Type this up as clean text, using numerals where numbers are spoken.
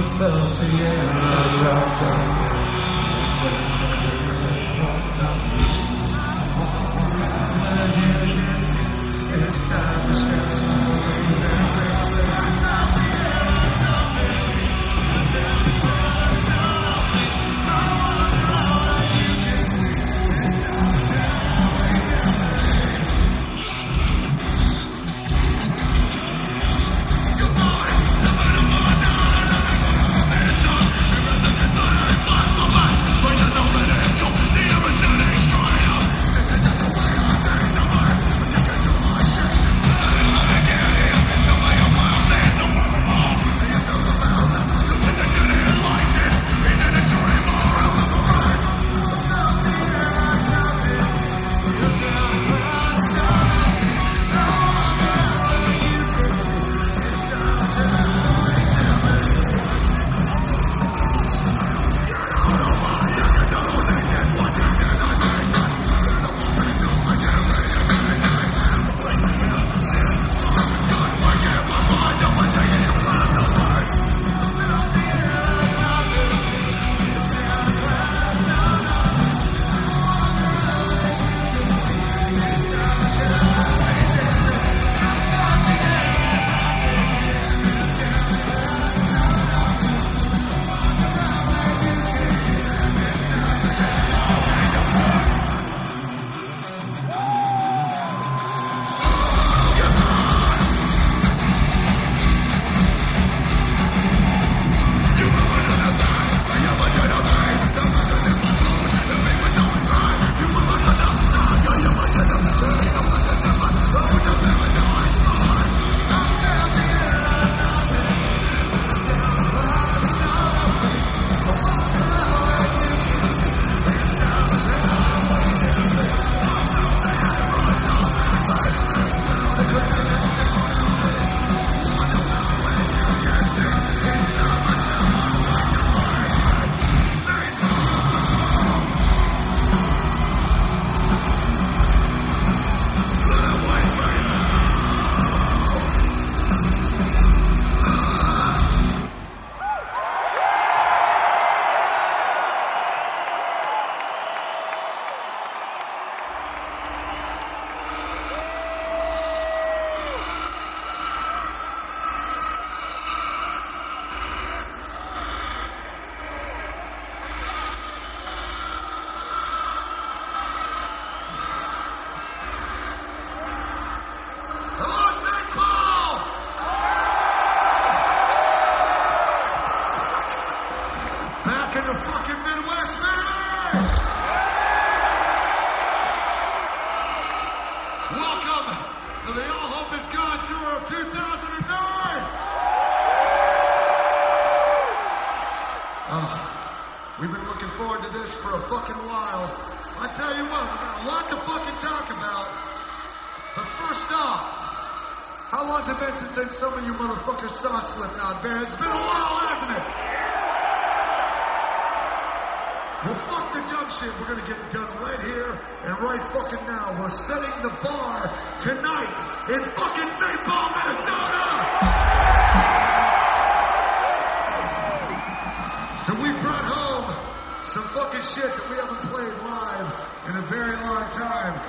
felt the air rising. Inside the shadows. Welcome to the All Hope Is Gone tour of 2009! We've been looking forward to this for a fucking while. I tell you what, we got a lot to fucking talk about. But first off, how long's it been since some of you motherfuckers saw Slipknot, Bear? It's been a while, hasn't it? Well, fuck the dumb shit. We're gonna get it done right here and right fucking now. We're setting the bar tonight in fucking St. Paul, Minnesota! So we brought home some fucking shit that we haven't played live in a very long time.